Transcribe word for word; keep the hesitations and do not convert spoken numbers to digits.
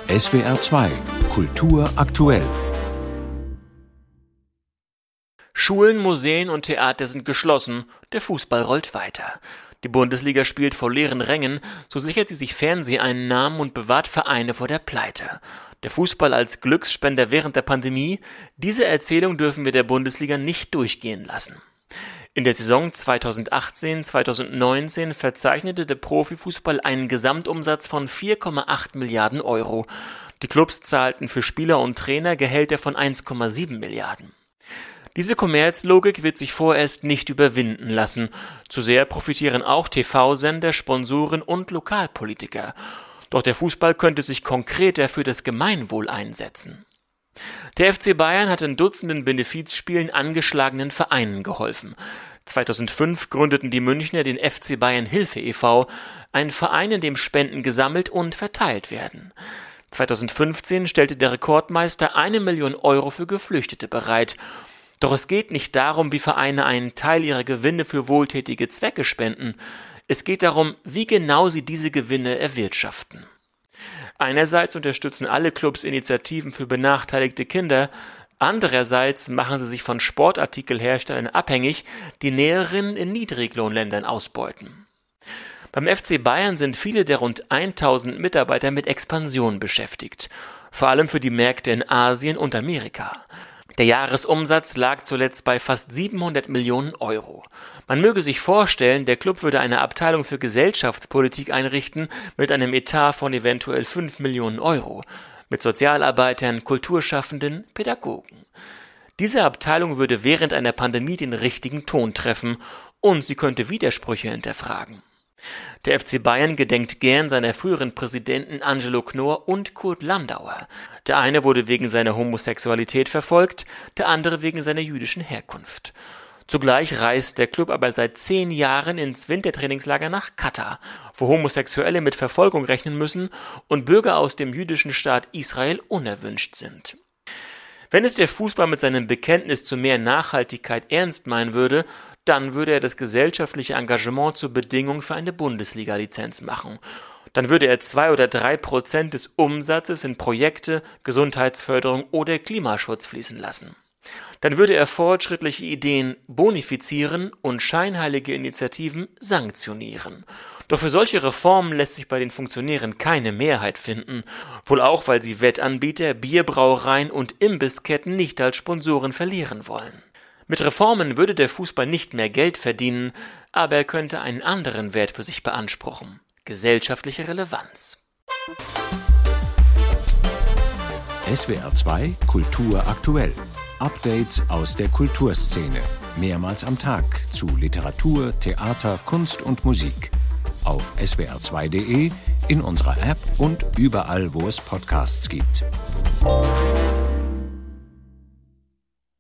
S W R zwei Kultur aktuell. Schulen, Museen und Theater sind geschlossen, der Fußball rollt weiter. Die Bundesliga spielt vor leeren Rängen, so sichert sie sich Fernseheinnahmen und bewahrt Vereine vor der Pleite. Der Fußball als Glücksspender während der Pandemie, diese Erzählung dürfen wir der Bundesliga nicht durchgehen lassen. In der Saison zweitausendachtzehn zweitausendneunzehn verzeichnete der Profifußball einen Gesamtumsatz von vier Komma acht Milliarden Euro. Die Clubs zahlten für Spieler und Trainer Gehälter von eins Komma sieben Milliarden. Diese Kommerzlogik wird sich vorerst nicht überwinden lassen. Zu sehr profitieren auch T V-Sender, Sponsoren und Lokalpolitiker. Doch der Fußball könnte sich konkreter für das Gemeinwohl einsetzen. Der F C Bayern hat in Dutzenden Benefizspielen angeschlagenen Vereinen geholfen. zweitausendfünf gründeten die Münchner den F C Bayern Hilfe e V, ein Verein, in dem Spenden gesammelt und verteilt werden. zweitausendfünfzehn stellte der Rekordmeister eine Million Euro für Geflüchtete bereit. Doch es geht nicht darum, wie Vereine einen Teil ihrer Gewinne für wohltätige Zwecke spenden. Es geht darum, wie genau sie diese Gewinne erwirtschaften. Einerseits unterstützen alle Clubs Initiativen für benachteiligte Kinder, andererseits machen sie sich von Sportartikelherstellern abhängig, die Näherinnen in Niedriglohnländern ausbeuten. Beim F C Bayern sind viele der rund tausend Mitarbeiter mit Expansion beschäftigt, vor allem für die Märkte in Asien und Amerika. Der Jahresumsatz lag zuletzt bei fast siebenhundert Millionen Euro. Man möge sich vorstellen, der Club würde eine Abteilung für Gesellschaftspolitik einrichten mit einem Etat von eventuell fünf Millionen Euro, mit Sozialarbeitern, Kulturschaffenden, Pädagogen. Diese Abteilung würde während einer Pandemie den richtigen Ton treffen und sie könnte Widersprüche hinterfragen. Der F C Bayern gedenkt gern seiner früheren Präsidenten Angelo Knorr und Kurt Landauer. Der eine wurde wegen seiner Homosexualität verfolgt, der andere wegen seiner jüdischen Herkunft. Zugleich reist der Club aber seit zehn Jahren ins Wintertrainingslager nach Katar, wo Homosexuelle mit Verfolgung rechnen müssen und Bürger aus dem jüdischen Staat Israel unerwünscht sind. Wenn es der Fußball mit seinem Bekenntnis zu mehr Nachhaltigkeit ernst meinen würde, dann würde er das gesellschaftliche Engagement zur Bedingung für eine Bundesliga-Lizenz machen. Dann würde er zwei oder drei Prozent des Umsatzes in Projekte, Gesundheitsförderung oder Klimaschutz fließen lassen. Dann würde er fortschrittliche Ideen bonifizieren und scheinheilige Initiativen sanktionieren. Doch für solche Reformen lässt sich bei den Funktionären keine Mehrheit finden, wohl auch, weil sie Wettanbieter, Bierbrauereien und Imbissketten nicht als Sponsoren verlieren wollen. Mit Reformen würde der Fußball nicht mehr Geld verdienen, aber er könnte einen anderen Wert für sich beanspruchen: gesellschaftliche Relevanz. S W R zwei Kultur aktuell. Updates aus der Kulturszene. Mehrmals am Tag zu Literatur, Theater, Kunst und Musik. Auf S W R zwei Punkt de, in unserer App und überall, wo es Podcasts gibt.